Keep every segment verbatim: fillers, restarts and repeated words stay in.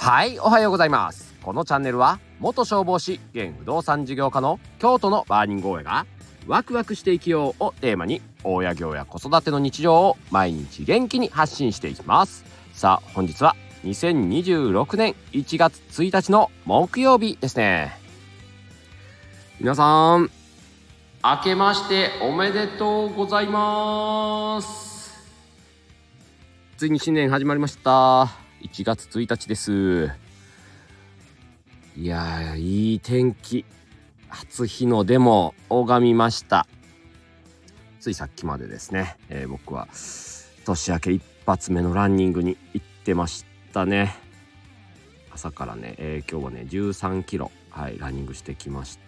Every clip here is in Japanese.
はい、おはようございます。このチャンネルは元消防士現不動産事業家の京都のバーニング大家がワクワクして生きようをテーマに大家業や子育ての日常を毎日元気に発信していきます。さあ本日はにせんにじゅうろくねんいちがつついたちの木曜日ですね。皆さん明けましておめでとうございます。ついに新年始まりました。いちがつついたちです。いやー、いい天気。初日の出も拝みました。ついさっきまでですね、えー、僕は年明け一発目のランニングに行ってましたね。朝からね、えー、今日はねじゅうさんキロ、はい、ランニングしてきました。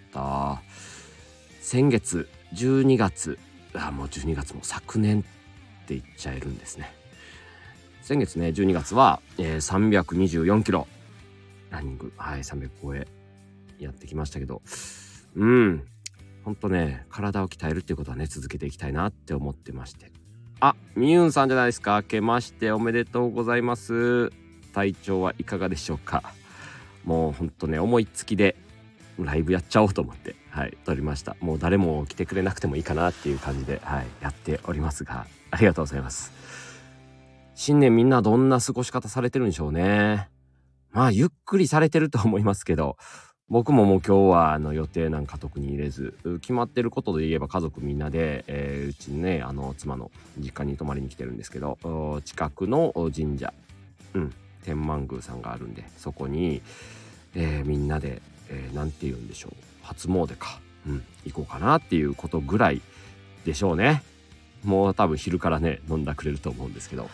先月じゅうにがつ、あもうじゅうにがつも昨年って言っちゃえるんですね。先月ねじゅうにがつは、えー、さんびゃくにじゅうよんキロランニング、はい、さんびゃく超えやってきましたけど、うんほんとね体を鍛えるっていうことはね続けていきたいなって思ってまして、あみゆんさんじゃないですか。明けましておめでとうございます。体調はいかがでしょうか。もうほんとね思いつきでライブやっちゃおうと思って、はい、撮りました。もう誰も来てくれなくてもいいかなっていう感じで、はい、やっておりますが、ありがとうございます。新年みんなどんな過ごし方されてるんでしょうね。まあゆっくりされてると思いますけど、僕ももう今日はあの予定なんか特に入れず、決まってることで言えば家族みんなで、えー、うちにねあの妻の実家に泊まりに来てるんですけど、近くの神社、うん天満宮さんがあるんで、そこに、えー、みんなで、えー、なんて言うんでしょう、初詣か、うん、行こうかなっていうことぐらいでしょうね。もう多分昼からね飲んだくれると思うんですけど、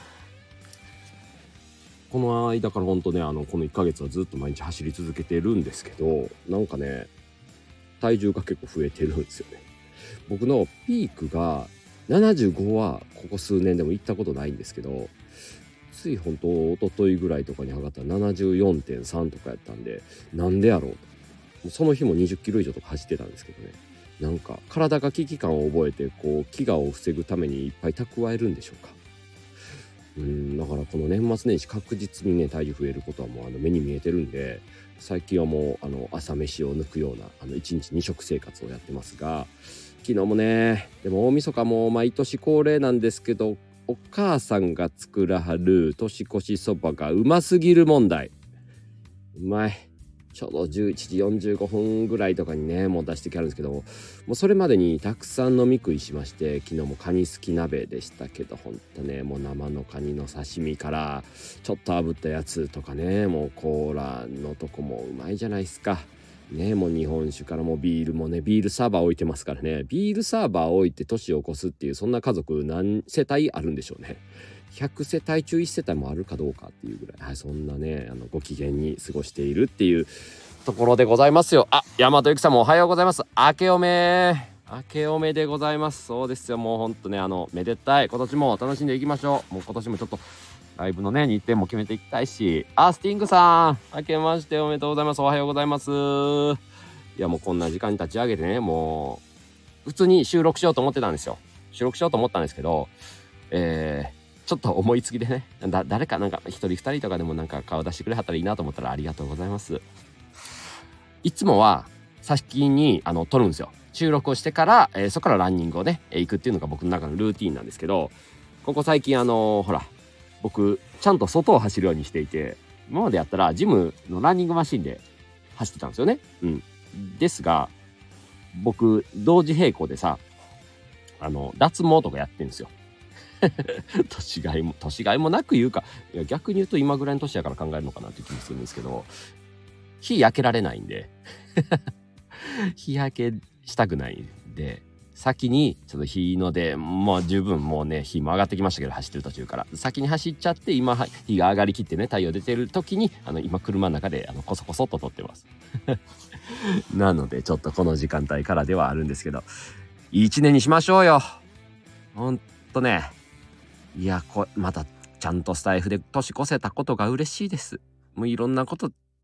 この間からほんとねあのこのいっかげつはずっと毎日走り続けてるんですけど、なんかね体重が結構増えてるんですよね。僕のピークがななじゅうごはここ数年でも行ったことないんですけど、ついほんと一昨日ぐらいとかに上がったら ななじゅうよんてんさん とかやったんで、なんでやろうと。その日もにじゅっキロ以上とか走ってたんですけどね、なんか体が危機感を覚えてこう飢餓を防ぐためにいっぱい蓄えるんでしょうか。うんだからこの年末年始確実にね体重増えることはもうあの目に見えてるんで、最近はもうあの朝飯を抜くようなあのいちにちに食生活をやってますが、昨日もねでも大晦日も毎年恒例なんですけど、お母さんが作らはる年越しそばがうますぎる問題。うまい。ちょうどじゅういちじよんじゅうごふんぐらいとかにねもう出してきあるんですけども、もうそれまでにたくさん飲み食いしまして、昨日もカニすき鍋でしたけど、ほんとねもう生のカニの刺身からちょっと炙ったやつとかね、もうコーラのとこもうまいじゃないですかね。もう日本酒からもうビールもね、ビールサーバー置いてますからね。ビールサーバー置いて年を越すっていう、そんな家族何世帯あるんでしょうね。ひゃくせたい中いち世帯もあるかどうかっていうぐらい、はい、そんなねあのご機嫌に過ごしているっていうところでございますよ。あ、大和ゆきさんもおはようございます。明けおめ明けおめでございます。そうですよ、もうほんとねあのめでたい、今年も楽しんでいきましょう。もう今年もちょっとライブのね日程も決めていきたいし、あスティングさん明けましておめでとうございます。おはようございます。いやもうこんな時間に立ち上げてね、もう普通に収録しようと思ってたんですよ。収録しようと思ったんですけど、えーちょっと思いつきでね、だ誰かなんか一人二人とかでもなんか顔出してくれはったらいいなと思ったらありがとうございます。いつもは先にあの撮るんですよ。収録をしてから、えー、そこからランニングをね、えー、行くっていうのが僕の中のルーティーンなんですけど、ここ最近あのー、ほら僕ちゃんと外を走るようにしていて、今までやったらジムのランニングマシンで走ってたんですよね。うんですが僕同時並行でさあの脱毛とかやってるんですよ。年がいも年がいもなく言うか、いや逆に言うと今ぐらいの年やから考えるのかなって気もするんですけど、日焼けられないんで日焼けしたくないんで、先にちょっと日の出もう十分もうね日も上がってきましたけど、走ってる途中から先に走っちゃって、今日が上がりきってね太陽出てる時にあの今車の中であのコソコソっと撮ってますなのでちょっとこの時間帯からではあるんですけど、いい一年にしましょうよ。ほんとね、いやこまたちゃんとスタイフで年越せたことが嬉しいです。もういろんなこと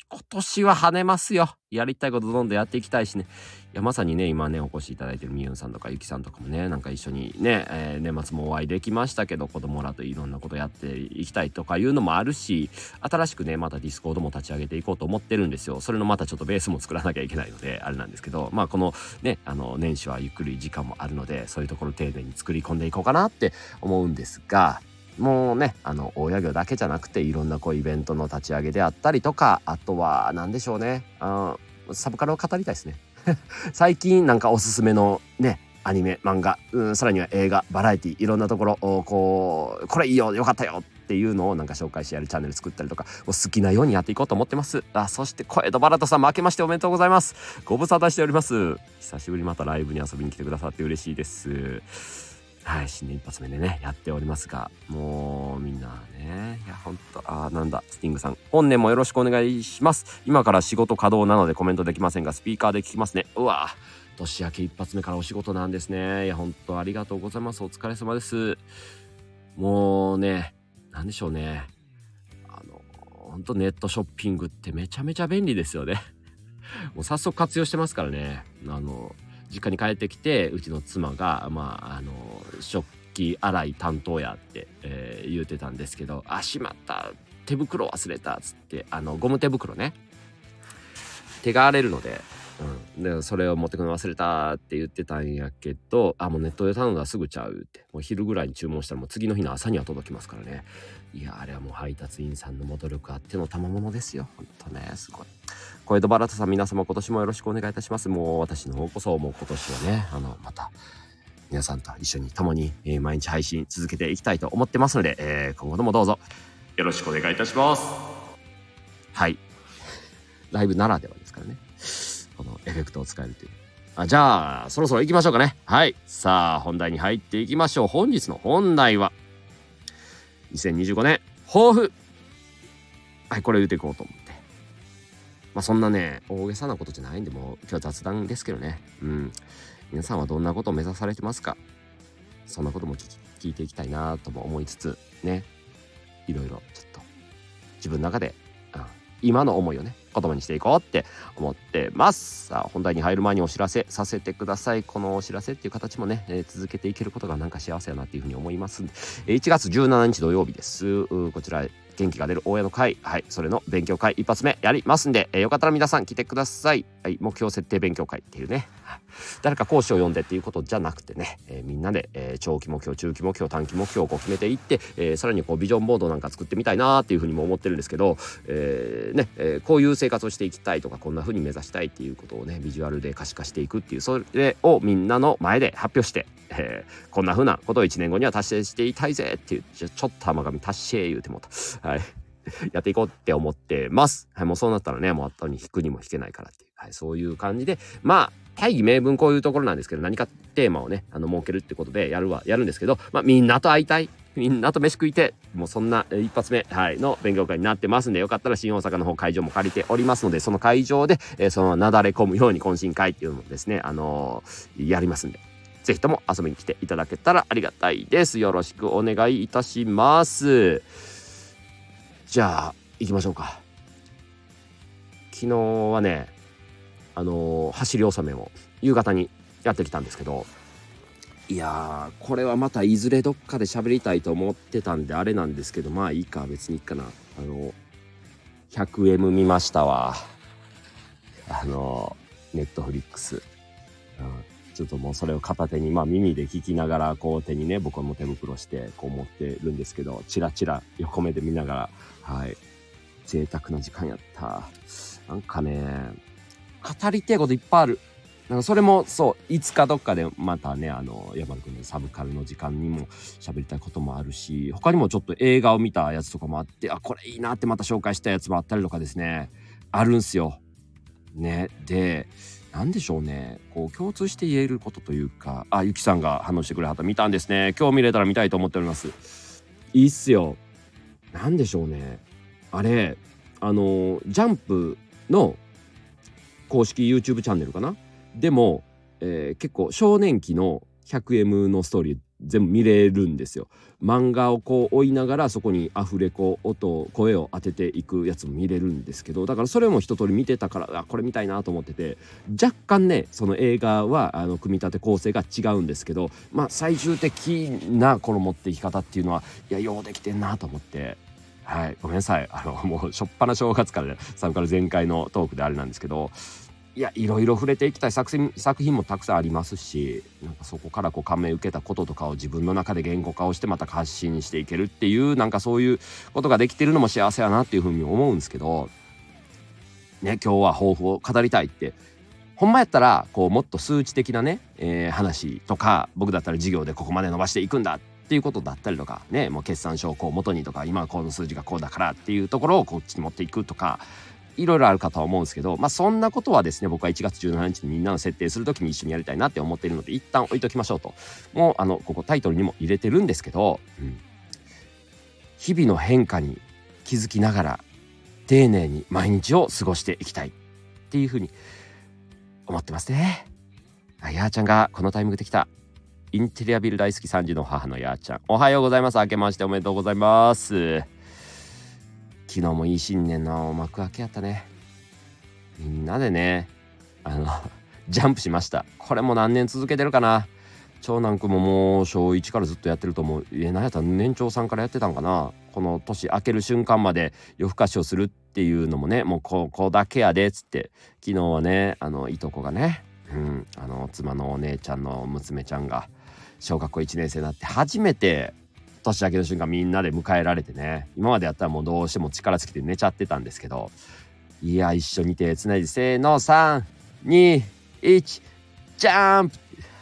今年は跳ねますよ。やりたいことどんどんやっていきたいしね。いやまさにね今ねお越しいただいてるみゆんさんとかゆきさんとかもねなんか一緒にね、えー、年末もお会いできましたけど子供らといろんなことやっていきたいとかいうのもあるし、新しくねまたディスコードも立ち上げていこうと思ってるんですよ。それのまたちょっとベースも作らなきゃいけないのであれなんですけど、まあこのねあの年始はゆっくり時間もあるのでそういうところ丁寧に作り込んでいこうかなって思うんですが、もうねあの大家業だけじゃなくていろんなこうイベントの立ち上げであったりとか、あとは何でしょうね、あサブカルを語りたいですね最近なんかおすすめのねアニメ漫画、うん、さらには映画バラエティいろんなところをこうこれいいよよかったよっていうのをなんか紹介してやるチャンネル作ったりとか好きなようにやっていこうと思ってます。あそして小江戸バラトさんも明けましておめでとうございます。ご無沙汰しております。久しぶりにまたライブに遊びに来てくださって嬉しいです。はい、新年一発目でねやっておりますが、もうみんなねいやほんとあーなんだスティングさん本年もよろしくお願いします。今から仕事稼働なのでコメントできませんがスピーカーで聞きますね。うわ年明け一発目からお仕事なんですね。いやほんとありがとうございます。お疲れ様です。もうねなんでしょうね、あのほんとネットショッピングってめちゃめちゃ便利ですよねもう早速活用してますからね。あの実家に帰ってきてうちの妻がまああの食器洗い担当やって、えー、言うてたんですけど、あしまった手袋忘れたっつってあのゴム手袋ね、手が荒れるので、うん、でそれを持ってくの忘れたって言ってたんやけど、あもうネットで頼んだらすぐちゃうって、もう昼ぐらいに注文したらもう次の日の朝には届きますからね。いやあれはもう配達員さんのも努力あっての賜物ですよ。ほんとねすごい。小江戸バラタさん皆様今年もよろしくお願いいたします。もう私の方こそもう今年はねあのまた皆さんと一緒に共に、えー、毎日配信続けていきたいと思ってますので、えー、今後ともどうぞよろしくお願いいたします。はいライブならではですからねこのエフェクトを使えるという。あじゃあそろそろ行きましょうかね。はいさあ本題に入っていきましょう。本日の本題はにせんにじゅうごねん抱負。はいこれ言っていこうと思って、まあそんなね大げさなことじゃないんでもう今日は雑談ですけどね。うん皆さんはどんなことを目指されてますか。そんなことも聞き聞いていきたいなとも思いつつね、いろいろちょっと自分の中で、うん、今の思いをね言葉にしていこうって思ってます。さあ本題に入る前にお知らせさせてください。このお知らせっていう形もね、えー、続けていけることがなんか幸せやなっていうふうに思いますんで、いちがつじゅうしちにち土曜日です。こちら元気が出る大家の会、はい、それの勉強会一発目やりますんで、えー、よかったら皆さん来てください。はい、目標設定勉強会っていうね、誰か講師を呼んでっていうことじゃなくてね、えー、みんなで、えー、長期目標中期目標短期目標をこう決めていって、えー、さらにこうビジョンボードなんか作ってみたいなっていうふうにも思ってるんですけど、えーねえー、こういう生活をしていきたいとかこんなふうに目指したいっていうことをねビジュアルで可視化していくっていう、それをみんなの前で発表して、えー、こんなふうなことをいちねんごには達成していたいぜっていう、ちょっと甘神達成言うてもた、はいやっていこうって思ってます。はい、もうそうなったらねもう後に引くにも引けないからっていう、はい、そういう感じでまあ大義名分こういうところなんですけど、何かテーマをねあの設けるってことでやるはやるんですけど、まあみんなと会いたい、みんなと飯食いて、もうそんな一発目、はい、の勉強会になってますんで、よかったら新大阪の方会場も借りておりますので、その会場で、えー、そのなだれ込むように懇親会っていうのをですね、あのー、やりますんで、ぜひとも遊びに来ていただけたらありがたいです。よろしくお願いいたします。じゃあ行きましょうか。昨日はねあのー、走り納めを夕方にやってきたんですけど、いやーこれはまたいずれどっかで喋りたいと思ってたんであれなんですけど、まあいいか別にいいかな。あの ひゃくエム 見ましたわ。あのネットフリックス、うん、ちょっともうそれを片手にまあ耳で聞きながらこう手にね僕はもう手袋してこう持ってるんですけど、チラチラ横目で見ながら、はい贅沢な時間やった。なんかね語りてえこといっぱいある。なんかそれもそういつかどっかでまたねあの山田くんのサブカルの時間にも喋りたいこともあるし、他にもちょっと映画を見たやつとかもあって、あこれいいなってまた紹介したやつもあったりとかですね、あるんすよね。でなんでしょうね、こう共通して言えることというか、あゆきさんが反応してくれはった、見たんですね。今日見れたら見たいと思っております。いいっすよ。なんでしょうね、あれあのジャンプの公式 YouTube チャンネルかなでも、えー、結構少年期の ひゃくエム のストーリー全部見れるんですよ。漫画をこう追いながらそこにアフレコ音声を当てていくやつも見れるんですけど、だからそれも一通り見てたから、あこれ見たいなと思ってて、若干ねその映画はあの組み立て構成が違うんですけど、まあ最終的なこの持っていき方っていうのはいやようできてんなと思って、はい、ごめんなさい。あのもうしょっぱな正月からね、サブカル全開のトークであれなんですけど、いやいろいろ触れていきたい作品作品もたくさんありますし、なんかそこからこう感銘受けたこととかを自分の中で言語化をしてまた発信していけるっていう、なんかそういうことができてるのも幸せやなっていうふうに思うんですけどね。今日は抱負を語りたいって、ほんまやったらこうもっと数値的なね、えー話とか、僕だったら事業でここまで伸ばしていくんだっていうことだったりとかね、もう決算書をこう元にとか、今はこの数字がこうだからっていうところをこっちに持っていくとか、いろいろあるかとは思うんですけど、まあそんなことはですね、僕はいちがつじゅうしちにちにみんなの設定するときに一緒にやりたいなって思っているので、一旦置いときましょうと。もうあのここタイトルにも入れてるんですけど、うん、日々の変化に気づきながら丁寧に毎日を過ごしていきたいっていうふうに思ってますね。あ、やーちゃんがこのタイミングで来た。インテリアビル大好きさんじの母のやーちゃん、おはようございます。明けましておめでとうございます。昨日もいい新年の幕開けやったね。みんなでね、あのジャンプしました。これも何年続けてるかな。長男くんももうしょういちからずっとやってると思う。え何やったら年長さんからやってたんかな。この年明ける瞬間まで夜更かしをするっていうのもね、もうここだけやでっつって、昨日はね、あのいとこがね、うん、あの妻のお姉ちゃんの娘ちゃんが小学校いちねん生になって初めて年明けの瞬間みんなで迎えられてね、今までやったらもうどうしても力尽きて寝ちゃってたんですけど、いや一緒に手つないでせーのさんにいちジャンプ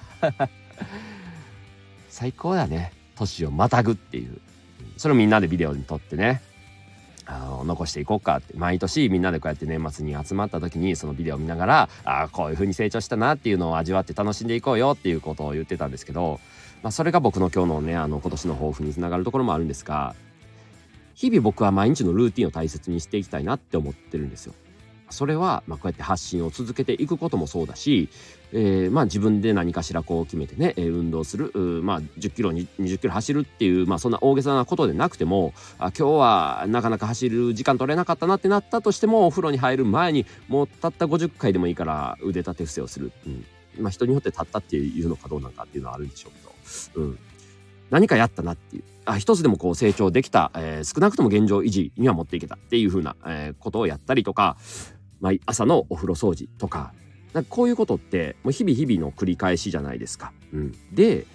最高やね。年をまたぐっていう、それをみんなでビデオに撮ってね、あの残していこうかって。毎年みんなでこうやって年末に集まった時にそのビデオを見ながら、あこういう風に成長したなっていうのを味わって楽しんでいこうよっていうことを言ってたんですけど、まあ、それが僕の今日のね、あの今年の抱負につながるところもあるんですが、日々僕は毎日のルーティンを大切にしていきたいなって思ってるんですよ。それはまあこうやって発信を続けていくこともそうだし、えー、まあ自分で何かしらこう決めてね、えー、運動する、まあじゅっキロにじゅっキロ走るっていう、まあそんな大げさなことでなくても、あ今日はなかなか走る時間取れなかったなってなったとしても、お風呂に入る前にもうたったごじゅっかいでもいいから腕立て伏せをする、うん、まあ人によってたったっていうのかどうなのかっていうのはあるんでしょうけど、うん、何かやったなっていう、あ一つでもこう成長できた、えー、少なくとも現状維持には持っていけたっていう風な、えー、ことをやったりとか、まあ、朝のお風呂掃除とか、なんかこういうことってもう日々日々の繰り返しじゃないですか。うん、で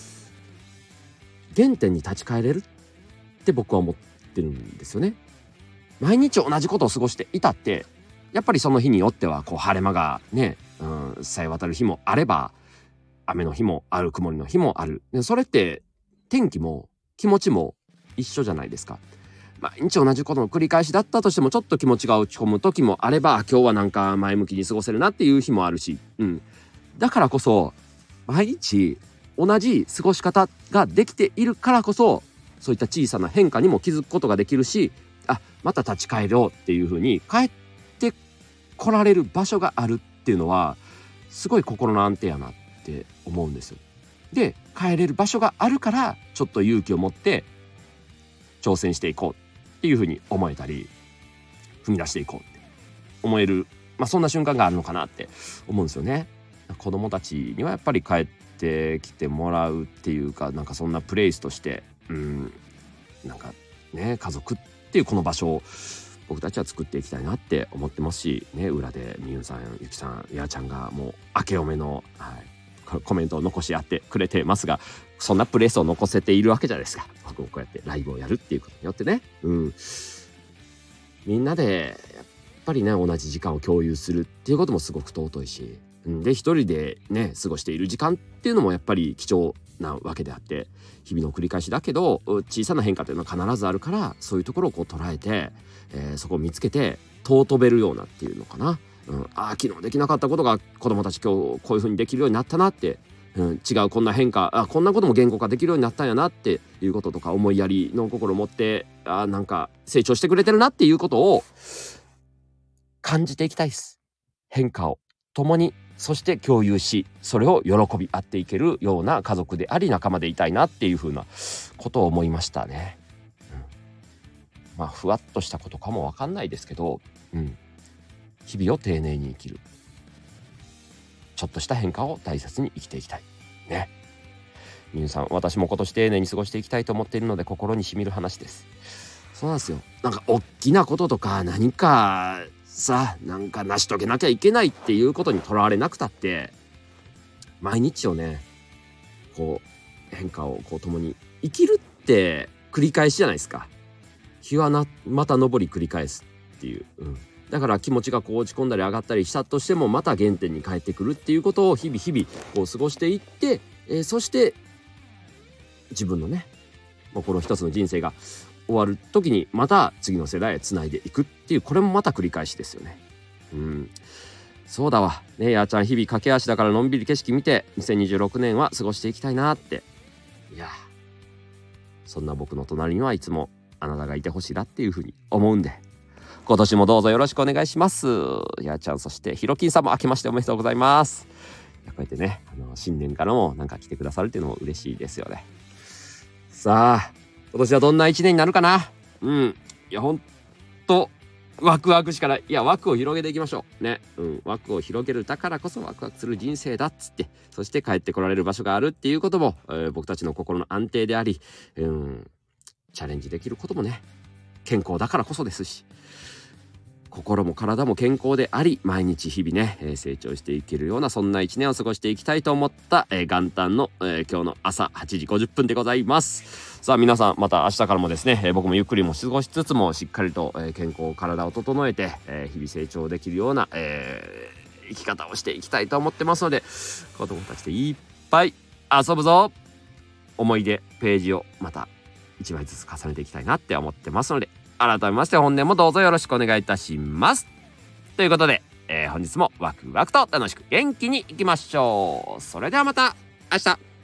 原点に立ち返れるって僕は思ってるんですよね。毎日同じことを過ごしていたってやっぱりその日によってはこう晴れ間がね、うん、さえ渡る日もあれば雨の日もある、曇りの日もある。でそれって天気も気持ちも一緒じゃないですか。毎日同じことの繰り返しだったとしても、ちょっと気持ちが落ち込む時もあれば、今日はなんか前向きに過ごせるなっていう日もあるし、うん、だからこそ毎日同じ過ごし方ができているからこそ、そういった小さな変化にも気づくことができるし、あまた立ち返ろうっていう風に帰って来られる場所があるっていうのはすごい心の安定やなって思うんですよ。で帰れる場所があるからちょっと勇気を持って挑戦していこうっていう風に思えたり、踏み出していこうって思える、まあそんな瞬間があるのかなって思うんですよね。子供たちにはやっぱり帰ってきてもらうっていうか、なんかそんなプレイスとして、うんなんかね、家族っていうこの場所を僕たちは作っていきたいなって思ってますしね。裏でみゆさん、ゆきさん、やーちゃんがもう明けおめの、はい、コメントを残し合ってくれてますが、そんなプレイスを残せているわけじゃないですか。僕もこうやってライブをやるっていうことによってね、うん、みんなでやっぱりね同じ時間を共有するっていうこともすごく尊いし、うん、で一人でね過ごしている時間っていうのもやっぱり貴重なわけであって、日々の繰り返しだけど小さな変化というのは必ずあるから、そういうところをこう捉えて、えー、そこを見つけて尊べるようなっていうのかな、うん、ああ昨日できなかったことが子供たち今日こういう風にできるようになったなって、うん、違うこんな変化、あこんなことも言語化できるようになったんやなっていうこととか、思いやりの心を持ってあなんか成長してくれてるなっていうことを感じていきたいです。変化を共にそして共有し、それを喜び合っていけるような家族であり仲間でいたいなっていうふうなことを思いましたね。うん、まあふわっとしたことかもわかんないですけど、うん、日々を丁寧に生きる、ちょっとした変化を大切に生きていきたいね。皆さん、私も今年丁寧に過ごしていきたいと思っているので心にしみる話です。そうなんですよ。なんか大きなこととか何かさ、なんか成し遂げなきゃいけないっていうことにとらわれなくたって、毎日をね、こう変化をこう共に生きるって繰り返しじゃないですか。日はなまた昇り繰り返すっていう、うん、だから気持ちがこう落ち込んだり上がったりしたとしてもまた原点に帰ってくるっていうことを日々日々こう過ごしていって、えー、そして自分のね、もうこの一つの人生が終わる時にまた次の世代へつないでいくっていう、これもまた繰り返しですよね。うん、そうだわね。やーちゃん、日々駆け足だからのんびり景色見てにせんにじゅうろくねんは過ごしていきたいなって。いや、そんな僕の隣にはいつもあなたがいてほしいなっていうふうに思うんで、今年もどうぞよろしくお願いします。やーちゃん、そしてひろきんさんも明けましておめでとうございます。こうやってね、あの新年からもなんか来てくださるっていうのも嬉しいですよね。さあ、今年はどんな一年になるかな。うん、いやほんとワクワクしかない。いや、枠を広げていきましょうね。うん、枠を広げる、だからこそワクワクする人生だっつって、そして帰ってこられる場所があるっていうことも、えー、僕たちの心の安定であり、うん、チャレンジできることもね、健康だからこそですし、心も体も健康であり、毎日日々ね、えー、成長していけるようなそんな一年を過ごしていきたいと思った、えー、元旦の、えー、今日の朝はちじごじゅっぷんでございます。さあ皆さん、また明日からもですね、えー、僕もゆっくりも過ごしつつもしっかりと、えー、健康体を整えて、えー、日々成長できるような、えー、生き方をしていきたいと思ってますので、子供たちでいっぱい遊ぶぞ。思い出ページをまたいちまいずつ重ねていきたいなって思ってますので、改めまして本年もどうぞよろしくお願いいたします。ということで、えー、本日もワクワクと楽しく元気にいきましょう。それではまた明日。